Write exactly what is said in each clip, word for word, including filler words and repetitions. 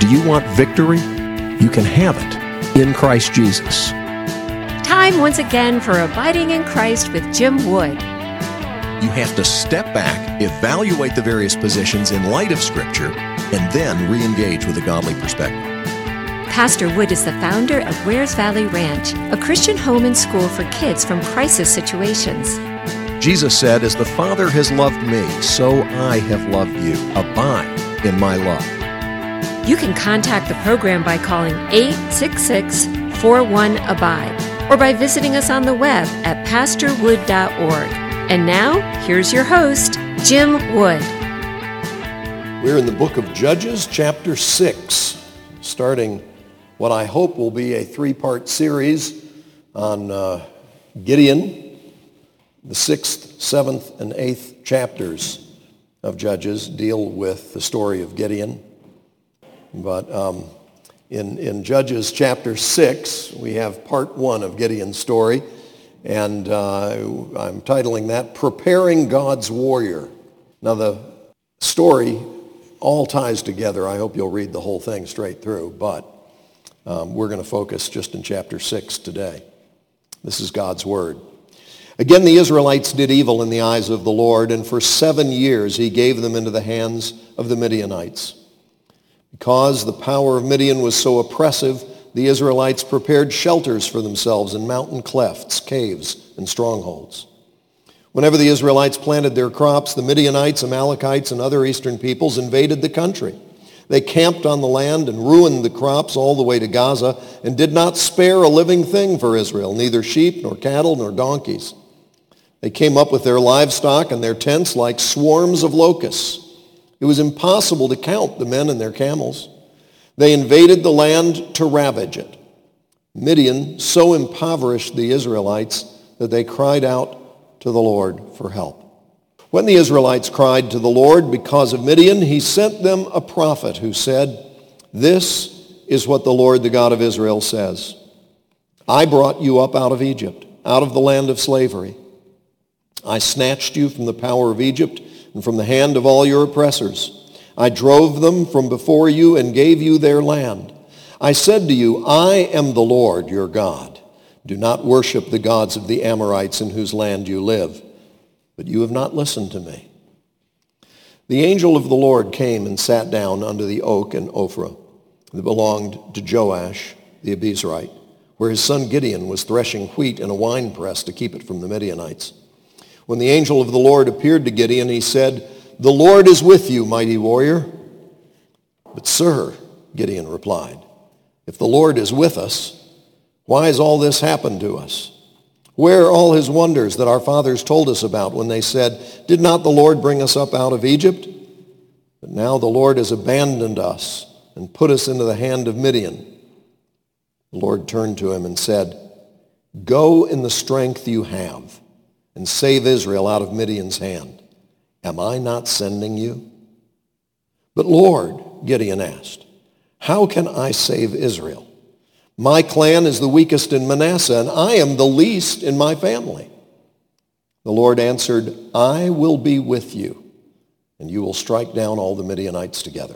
you want victory? You can have it in Christ Jesus. Time once again for Abiding in Christ with Jim Wood. You have to step back, evaluate the various positions in light of Scripture, and then re-engage with a godly perspective. Pastor Wood is the founder of Wares Valley Ranch, a Christian home and school for kids from crisis situations. Jesus said, "As the Father has loved me, so I have loved you. Abide in my love." You can contact the program by calling eight six six, four one, ABIDE or by visiting us on the web at pastor wood dot org. And now, here's your host, Jim Wood. We're in the book of Judges, chapter six, starting what I hope will be a three-part series on uh, Gideon. The sixth, seventh, and eighth chapters of Judges deal with the story of Gideon. But um, in, in Judges chapter six, we have part one of Gideon's story, and uh, I'm titling that, Preparing God's Warrior. Now the story all ties together. I hope you'll read the whole thing straight through, but um, we're going to focus just in chapter six today. This is God's word. Again, the Israelites did evil in the eyes of the Lord, and for seven years he gave them into the hands of the Midianites. Because the power of Midian was so oppressive, the Israelites prepared shelters for themselves in mountain clefts, caves, and strongholds. Whenever the Israelites planted their crops, the Midianites, Amalekites, and other eastern peoples invaded the country. They camped on the land and ruined the crops all the way to Gaza and did not spare a living thing for Israel, neither sheep nor cattle nor donkeys. They came up with their livestock and their tents like swarms of locusts. It was impossible to count the men and their camels. They invaded the land to ravage it. Midian so impoverished the Israelites that they cried out to the Lord for help. When the Israelites cried to the Lord because of Midian, he sent them a prophet who said, "This is what the Lord, the God of Israel, says. I brought you up out of Egypt, out of the land of slavery. I snatched you from the power of Egypt and from the hand of all your oppressors. I drove them from before you and gave you their land. I said to you, I am the Lord your God. Do not worship the gods of the Amorites in whose land you live. But you have not listened to me." The angel of the Lord came and sat down under the oak in Ophrah that belonged to Joash the Abiezrite, where his son Gideon was threshing wheat in a winepress to keep it from the Midianites. When the angel of the Lord appeared to Gideon, he said, "The Lord is with you, mighty warrior." "But sir," Gideon replied, "if the Lord is with us, why has all this happened to us? Where are all his wonders that our fathers told us about when they said, 'Did not the Lord bring us up out of Egypt?' But now the Lord has abandoned us and put us into the hand of Midian." The Lord turned to him and said, "Go in the strength you have and save Israel out of Midian's hand. Am I not sending you?" "But Lord," Gideon asked, "how can I save Israel? My clan is the weakest in Manasseh, and I am the least in my family." The Lord answered, "I will be with you, and you will strike down all the Midianites together."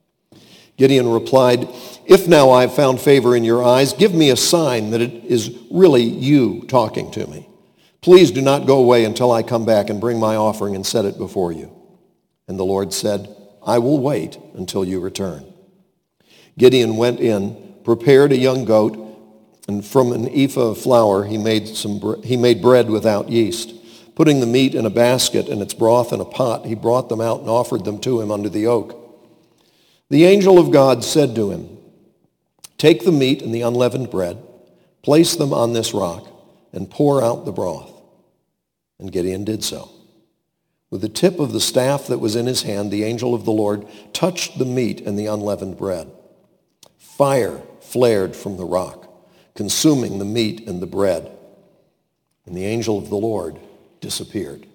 Gideon replied, "If now I have found favor in your eyes, give me a sign that it is really you talking to me. Please do not go away until I come back and bring my offering and set it before you." And the Lord said, "I will wait until you return." Gideon went in, prepared a young goat, and from an ephah of flour he made some he made bread without yeast. Putting the meat in a basket and its broth in a pot, he brought them out and offered them to him under the oak. The angel of God said to him, "Take the meat and the unleavened bread, place them on this rock, and pour out the broth." And Gideon did so. With the tip of the staff that was in his hand, the angel of the Lord touched the meat and the unleavened bread. Fire flared from the rock, consuming the meat and the bread. And the angel of the Lord disappeared.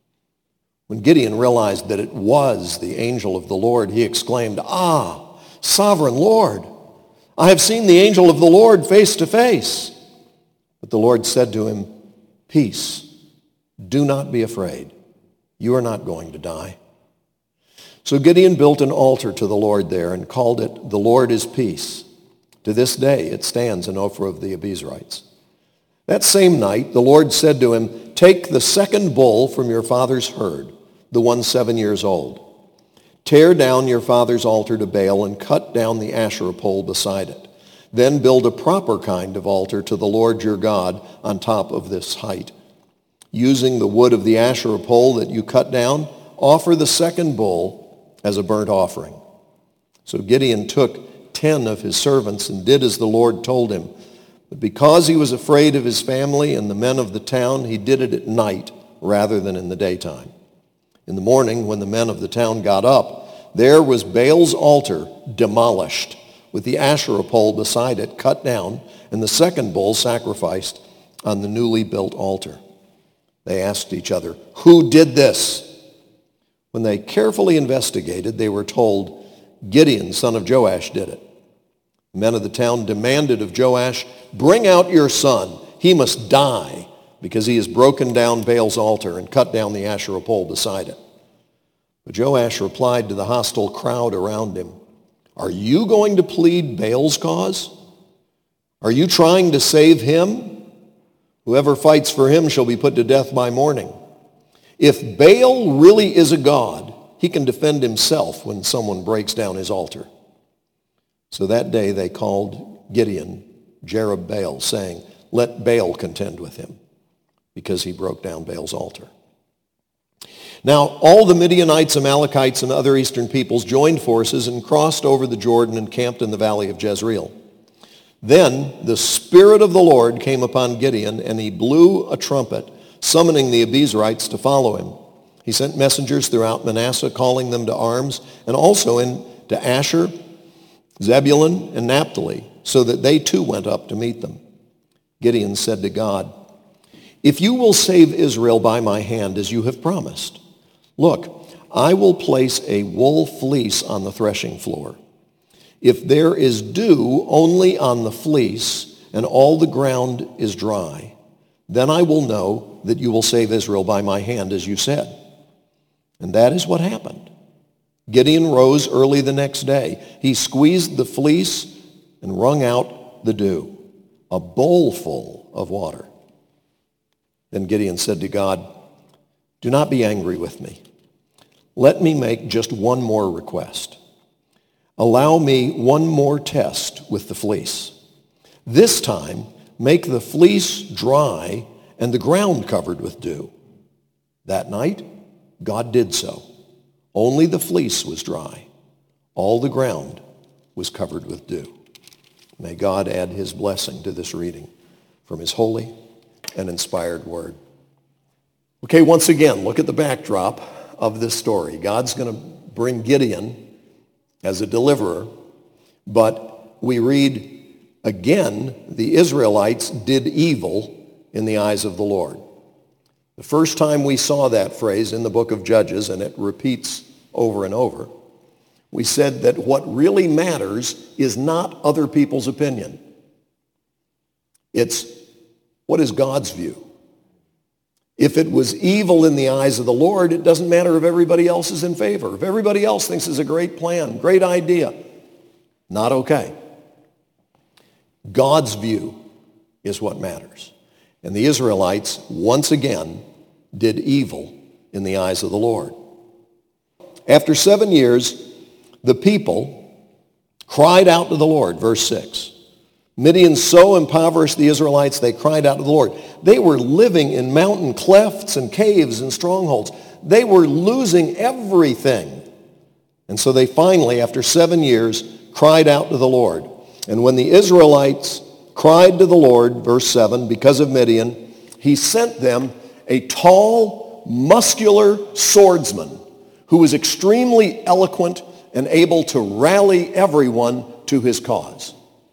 When Gideon realized that it was the angel of the Lord, he exclaimed, "Ah, sovereign Lord, I have seen the angel of the Lord face to face." But the Lord said to him, "Peace, do not be afraid. You are not going to die." So Gideon built an altar to the Lord there and called it, "The Lord is Peace." To this day it stands in Ophrah of the Abiezrites. That same night the Lord said to him, "Take the second bull from your father's herd, the one seven years old. Tear down your father's altar to Baal and cut down the Asherah pole beside it. Then build a proper kind of altar to the Lord your God on top of this height. Using the wood of the Asherah pole that you cut down, offer the second bull as a burnt offering." So Gideon took ten of his servants and did as the Lord told him. But because he was afraid of his family and the men of the town, he did it at night rather than in the daytime. In the morning, when the men of the town got up, there was Baal's altar demolished, with the Asherah pole beside it cut down, and the second bull sacrificed on the newly built altar. They asked each other, "Who did this?" When they carefully investigated, they were told, "Gideon, son of Joash, did it." The men of the town demanded of Joash, "Bring out your son. He must die because he has broken down Baal's altar and cut down the Asherah pole beside it." But Joash replied to the hostile crowd around him, "Are you going to plead Baal's cause? Are you trying to save him? Whoever fights for him shall be put to death by morning. If Baal really is a god, he can defend himself when someone breaks down his altar." So that day they called Gideon Jerubbaal, saying, "Let Baal contend with him," because he broke down Baal's altar. Now all the Midianites, Amalekites, and other eastern peoples joined forces and crossed over the Jordan and camped in the valley of Jezreel. Then the Spirit of the Lord came upon Gideon, and he blew a trumpet, summoning the Abiezrites to follow him. He sent messengers throughout Manasseh, calling them to arms, and also into Asher, Zebulun, and Naphtali, so that they too went up to meet them. Gideon said to God, "If you will save Israel by my hand, as you have promised, look, I will place a wool fleece on the threshing floor. If there is dew only on the fleece, and all the ground is dry, then I will know that you will save Israel by my hand, as you said." And that is what happened. Gideon rose early the next day. He squeezed the fleece and wrung out the dew, a bowlful of water. Then Gideon said to God, "Do not be angry with me. Let me make just one more request. Allow me one more test with the fleece. This time, make the fleece dry and the ground covered with dew." That night, God did so. Only the fleece was dry. All the ground was covered with dew. May God add his blessing to this reading from his holy and inspired word. Okay, once again, look at the backdrop of this story. God's going to bring Gideon as a deliverer, but we read again, the Israelites did evil in the eyes of the Lord. The first time we saw that phrase in the book of Judges, and it repeats over and over, we said that what really matters is not other people's opinion. It's what is God's view. If it was evil in the eyes of the Lord, it doesn't matter if everybody else is in favor. If everybody else thinks it's a great plan, great idea, not okay. God's view is what matters. And the Israelites, once again, did evil in the eyes of the Lord. After seven years, the people cried out to the Lord, verse six. Midian so impoverished the Israelites, they cried out to the Lord. They were living in mountain clefts and caves and strongholds. They were losing everything. And so they finally, after seven years, cried out to the Lord. And when the Israelites cried to the Lord, verse seven, because of Midian, he sent them a tall, muscular swordsman who was extremely eloquent and able to rally everyone to his cause.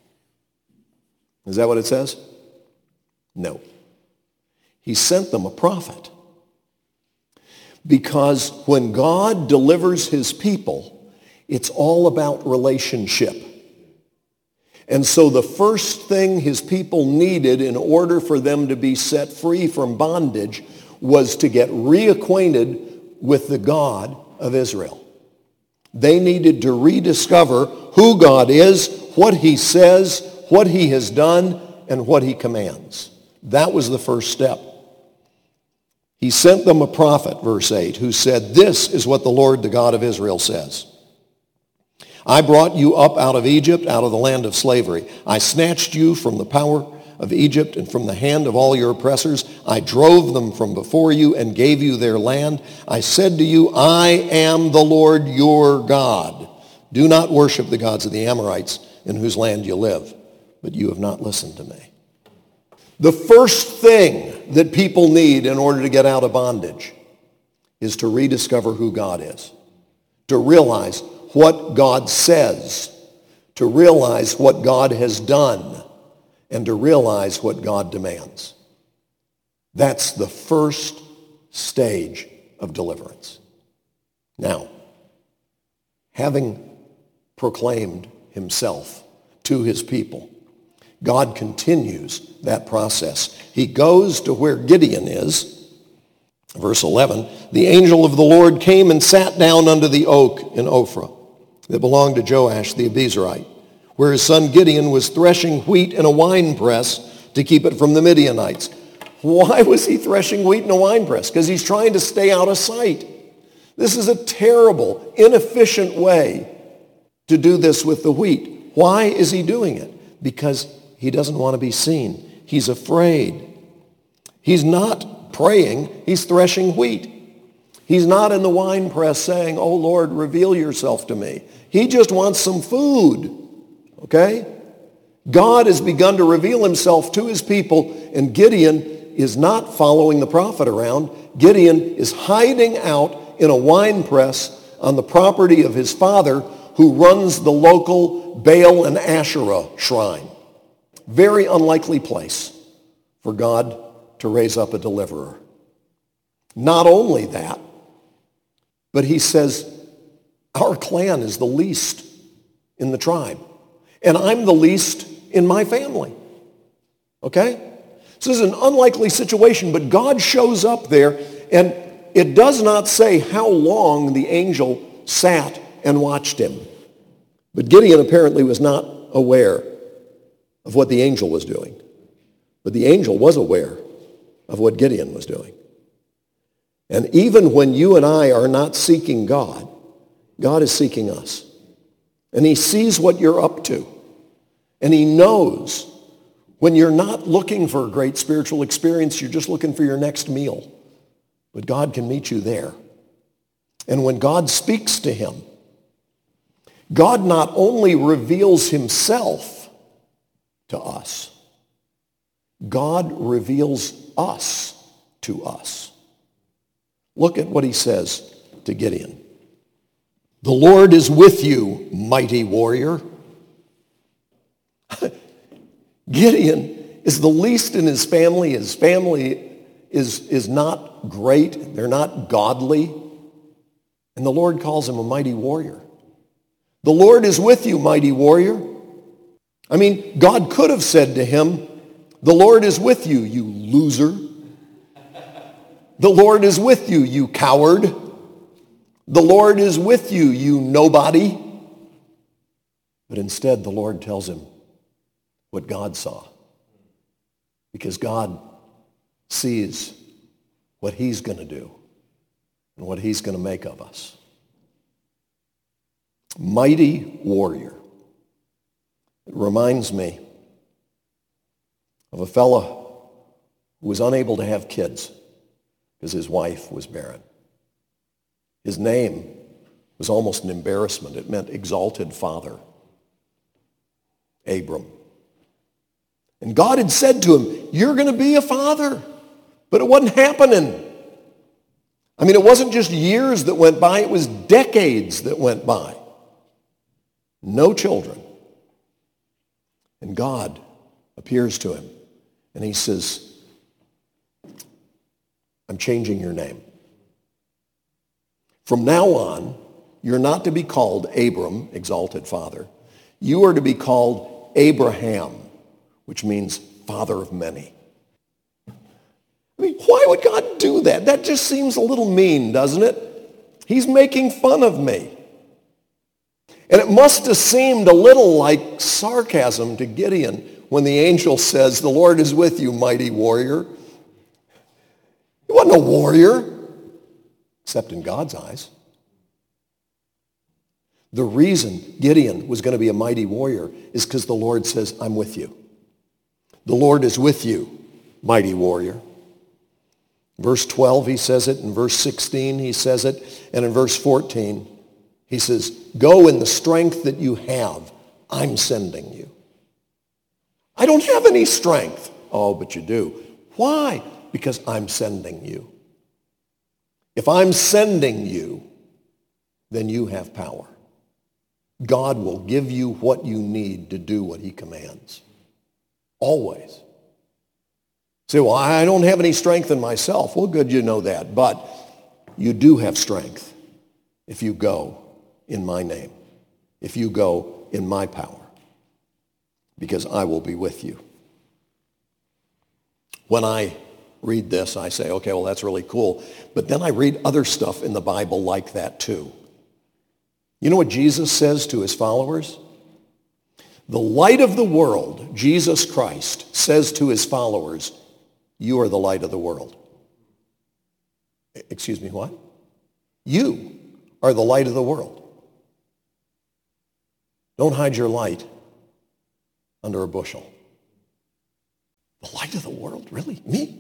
Is that what it says? No. He sent them a prophet. Because when God delivers his people, it's all about relationship. And so the first thing his people needed in order for them to be set free from bondage was to get reacquainted with the God of Israel. They needed to rediscover who God is, what he says, what he has done, and what he commands. That was the first step. He sent them a prophet, verse eight, who said, "This is what the Lord, the God of Israel, says. I brought you up out of Egypt, out of the land of slavery. I snatched you from the power of Egypt and from the hand of all your oppressors. I drove them from before you and gave you their land. I said to you, I am the Lord your God. Do not worship the gods of the Amorites in whose land you live." But you have not listened to me. The first thing that people need in order to get out of bondage is to rediscover who God is, to realize what God says, to realize what God has done, and to realize what God demands. That's the first stage of deliverance. Now, having proclaimed himself to his people, God continues that process. He goes to where Gideon is. Verse eleven, the angel of the Lord came and sat down under the oak in Ophrah that belonged to Joash the Abiezrite, where his son Gideon was threshing wheat in a winepress to keep it from the Midianites. Why was he threshing wheat in a winepress? Because he's trying to stay out of sight. This is a terrible, inefficient way to do this with the wheat. Why is he doing it? Because he doesn't want to be seen. He's afraid. He's not praying. He's threshing wheat. He's not in the winepress saying, "Oh Lord, reveal yourself to me." He just wants some food. Okay? God has begun to reveal himself to his people, and Gideon is not following the prophet around. Gideon is hiding out in a winepress on the property of his father, who runs the local Baal and Asherah shrine. Very unlikely place for God to raise up a deliverer. Not only that, but he says, our clan is the least in the tribe, and I'm the least in my family. Okay? So this is an unlikely situation, but God shows up there, and it does not say how long the angel sat and watched him. But Gideon apparently was not aware of what the angel was doing. But the angel was aware of what Gideon was doing. And even when you and I are not seeking God, God is seeking us. And he sees what you're up to. And he knows when you're not looking for a great spiritual experience, you're just looking for your next meal. But God can meet you there. And when God speaks to him, God not only reveals himself to us, God reveals us to us. Look at what he says to Gideon. The Lord is with you, mighty warrior. Gideon is the least in his family. His family is, is not great. They're not godly. And the Lord calls him a mighty warrior. The Lord is with you, mighty warrior. I mean, God could have said to him, the Lord is with you, you loser. The Lord is with you, you coward. The Lord is with you, you nobody. But instead, the Lord tells him what God saw. Because God sees what he's going to do and what he's going to make of us. Mighty warrior. It reminds me of a fellow who was unable to have kids because his wife was barren. His name was almost an embarrassment. It meant exalted father. Abram. And God had said to him, you're going to be a father. But it wasn't happening. I mean, it wasn't just years that went by. It was decades that went by. No children. And God appears to him. And he says, I'm changing your name. From now on, you're not to be called Abram, exalted father. You are to be called Abraham, which means father of many. I mean, why would God do that? That just seems a little mean, doesn't it? He's making fun of me. And it must have seemed a little like sarcasm to Gideon when the angel says, "The Lord is with you, mighty warrior." He wasn't a warrior, except in God's eyes. The reason Gideon was going to be a mighty warrior is because the Lord says, "I'm with you." The Lord is with you, mighty warrior. Verse twelve, he says it. In verse sixteen, he says it. And in verse fourteen, he says, "Go in the strength that you have. I'm sending you." I don't have any strength. Oh, but you do. Why? Because I'm sending you. If I'm sending you, then you have power. God will give you what you need to do what he commands. Always. Say, "Well, I don't have any strength in myself." Well, good, you know that. But you do have strength if you go in my name, if you go in my power, because I will be with you. When I read this, I say, okay, well, that's really cool. But then I read other stuff in the Bible like that too. You know what Jesus says to his followers? The light of the world, Jesus Christ, says to his followers, "You are the light of the world." Excuse me, what? You are the light of the world. Don't hide your light under a bushel. The light of the world? Really? Me?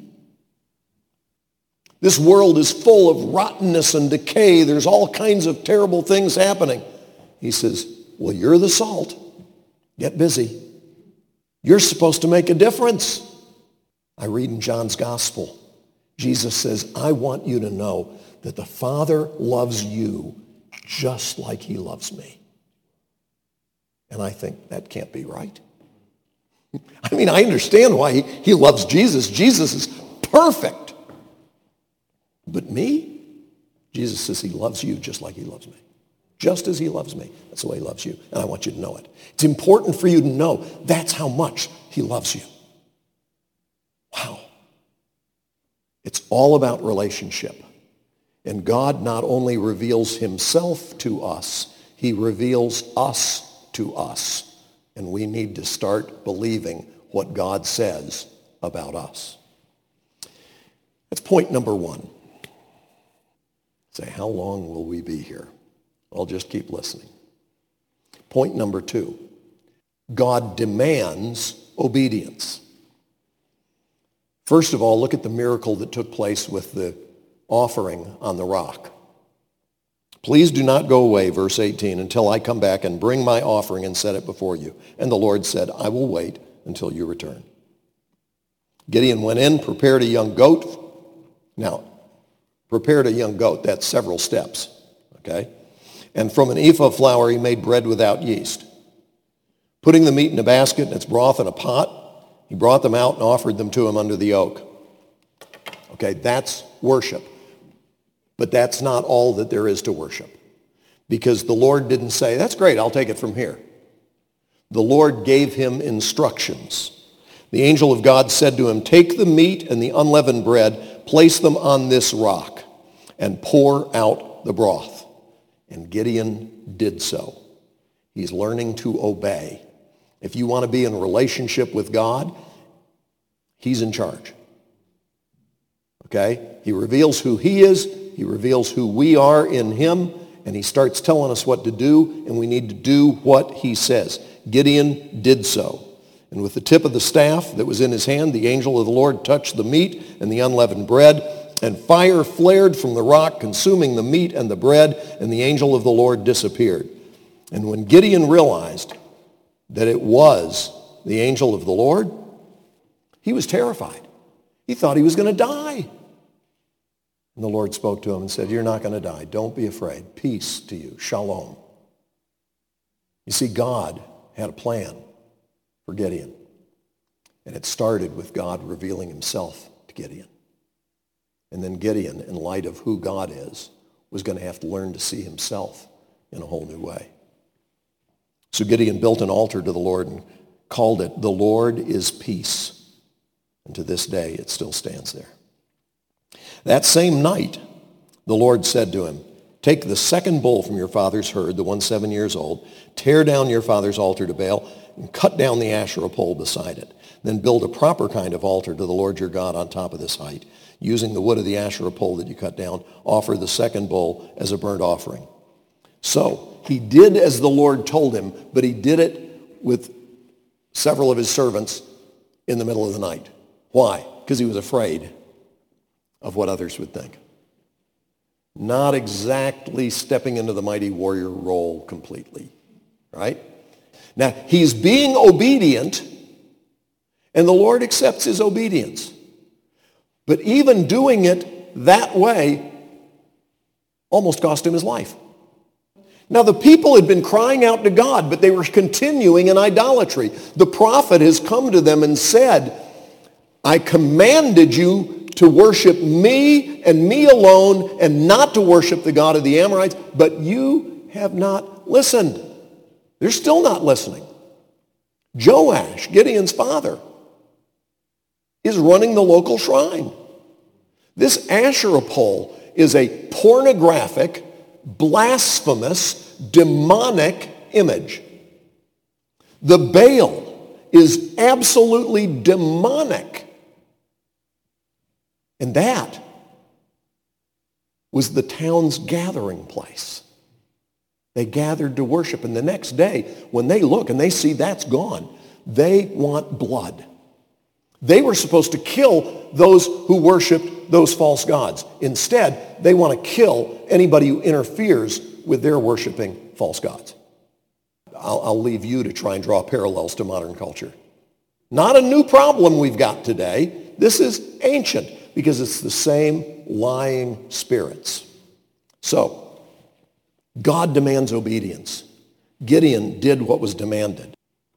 This world is full of rottenness and decay. There's all kinds of terrible things happening. He says, well, you're the salt. Get busy. You're supposed to make a difference. I read in John's gospel, Jesus says, I want you to know that the Father loves you just like he loves me. And I think that can't be right. I mean, I understand why he, he loves Jesus. Jesus is perfect. But me? Jesus says he loves you just like he loves me. Just as he loves me. That's the way he loves you. And I want you to know it. It's important for you to know that's how much he loves you. Wow. It's all about relationship. And God not only reveals himself to us, he reveals us to us. And we need to start believing what God says about us. That's point number one. Say, how long will we be here? I'll just keep listening. Point number two. God demands obedience. First of all, look at the miracle that took place with the offering on the rock. Please do not go away, verse eighteen, until I come back and bring my offering and set it before you. And the Lord said, I will wait until you return. Gideon went in, prepared a young goat. Now, prepared a young goat, that's several steps, okay? And from an ephah of flour he made bread without yeast. Putting the meat in a basket and its broth in a pot, he brought them out and offered them to him under the oak. Okay, that's worship. But that's not all that there is to worship. Because the Lord didn't say, that's great, I'll take it from here. The Lord gave him instructions. The angel of God said to him, take the meat and the unleavened bread, place them on this rock, and pour out the broth. And Gideon did so. He's learning to obey. If you want to be in a relationship with God, he's in charge. Okay? He reveals who he is. He reveals who we are in him. And he starts telling us what to do. And we need to do what he says. Gideon did so. And with the tip of the staff that was in his hand, the angel of the Lord touched the meat and the unleavened bread. And fire flared from the rock, consuming the meat and the bread. And the angel of the Lord disappeared. And when Gideon realized that it was the angel of the Lord, he was terrified. He thought he was going to die. And the Lord spoke to him and said, you're not going to die. Don't be afraid. Peace to you. Shalom. You see, God had a plan for Gideon. And it started with God revealing himself to Gideon. And then Gideon, in light of who God is, was going to have to learn to see himself in a whole new way. So Gideon built an altar to the Lord and called it, The Lord is Peace. And to this day, it still stands there. That same night, the Lord said to him, Take the second bull from your father's herd, the one seven years old, tear down your father's altar to Baal, and cut down the Asherah pole beside it. Then build a proper kind of altar to the Lord your God on top of this height. Using the wood of the Asherah pole that you cut down, offer the second bull as a burnt offering. So he did as the Lord told him, but he did it with several of his servants in the middle of the night. Why? Because he was afraid of what others would think. Not exactly stepping into the mighty warrior role completely, right? Now, he's being obedient, and the Lord accepts his obedience. But even doing it that way almost cost him his life. Now, the people had been crying out to God, but they were continuing in idolatry. The prophet has come to them and said, I commanded you to worship me and me alone and not to worship the God of the Amorites, but you have not listened. They're still not listening. Joash, Gideon's father, is running the local shrine. This Asherah pole is a pornographic, blasphemous, demonic image. The Baal is absolutely demonic. And that was the town's gathering place. They gathered to worship. And the next day, when they look and they see that's gone, they want blood. They were supposed to kill those who worshiped those false gods. Instead, they want to kill anybody who interferes with their worshiping false gods. I'll, I'll leave you to try and draw parallels to modern culture. Not a new problem we've got today. This is ancient because it's the same lying spirits. So, God demands obedience. Gideon did what was demanded.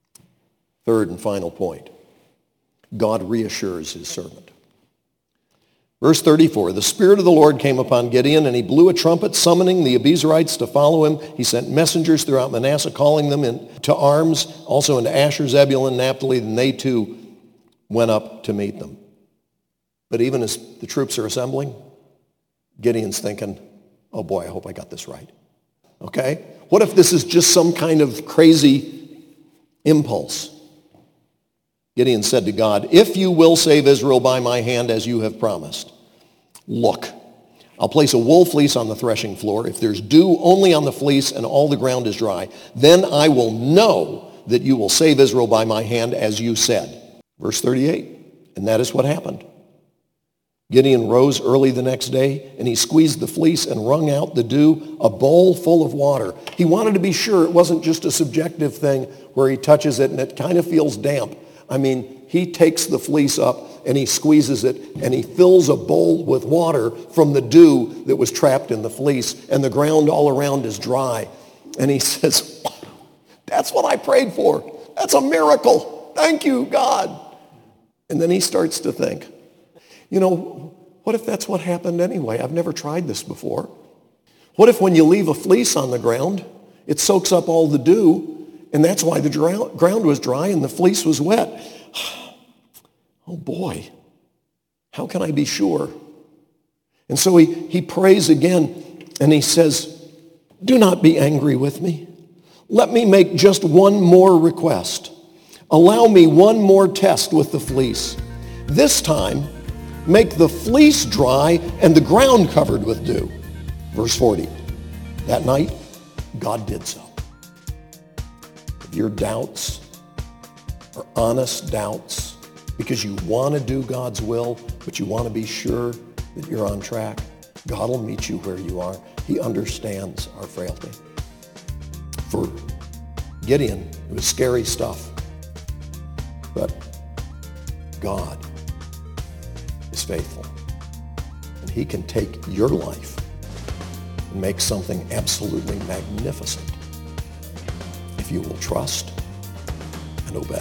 Third and final point. God reassures his servant. Verse thirty-four, the Spirit of the Lord came upon Gideon, and he blew a trumpet, summoning the Abiezrites to follow him. He sent messengers throughout Manasseh, calling them in, to arms, also into Asher, Zebulun, Naphtali, and they too went up to meet them. But even as the troops are assembling, Gideon's thinking, oh boy, I hope I got this right. Okay? What if this is just some kind of crazy impulse? Gideon said to God, if you will save Israel by my hand as you have promised, look, I'll place a wool fleece on the threshing floor. If there's dew only on the fleece and all the ground is dry, then I will know that you will save Israel by my hand as you said. Verse thirty-eight, and that is what happened. Gideon rose early the next day, and he squeezed the fleece and wrung out the dew, a bowl full of water. He wanted to be sure it wasn't just a subjective thing where he touches it and it kind of feels damp. I mean, he takes the fleece up and he squeezes it and he fills a bowl with water from the dew that was trapped in the fleece, and the ground all around is dry. And he says, that's what I prayed for. That's a miracle. Thank you, God. And then he starts to think, you know, what if that's what happened anyway? I've never tried this before. What if when you leave a fleece on the ground, it soaks up all the dew, and that's why the ground was dry and the fleece was wet? Oh boy, how can I be sure? And so he, he prays again, and he says, do not be angry with me. Let me make just one more request. Allow me one more test with the fleece. This time, make the fleece dry and the ground covered with dew. Verse forty, that night, God did so. If your doubts are honest doubts because you want to do God's will, but you want to be sure that you're on track, God will meet you where you are. He understands our frailty. For Gideon, it was scary stuff. But God is faithful. And he can take your life and make something absolutely magnificent if you will trust and obey.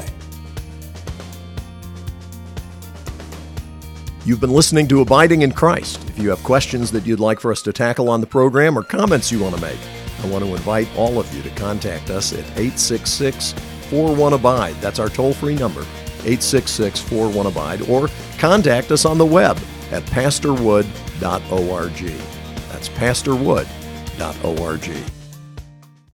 You've been listening to Abiding in Christ. If you have questions that you'd like for us to tackle on the program or comments you want to make, I want to invite all of you to contact us at eight six six, four one, abide. That's our toll-free number, eight six six, four one, abide. Or contact us on the web at pastor wood dot org. That's pastor wood dot org.